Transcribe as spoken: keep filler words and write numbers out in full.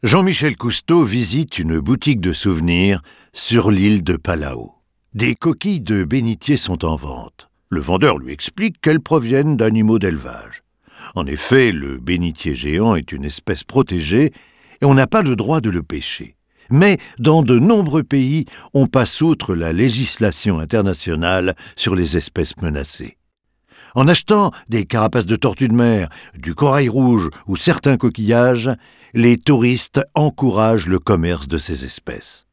Jean-Michel Cousteau visite une boutique de souvenirs sur l'île de Palau. Des coquilles de bénitier sont en vente. Le vendeur lui explique qu'elles proviennent d'animaux d'élevage. En effet, le bénitier géant est une espèce protégée et on n'a pas le droit de le pêcher. Mais dans de nombreux pays, on passe outre la législation internationale sur les espèces menacées. En achetant des carapaces de tortues de mer, du corail rouge ou certains coquillages, les touristes encouragent le commerce de ces espèces.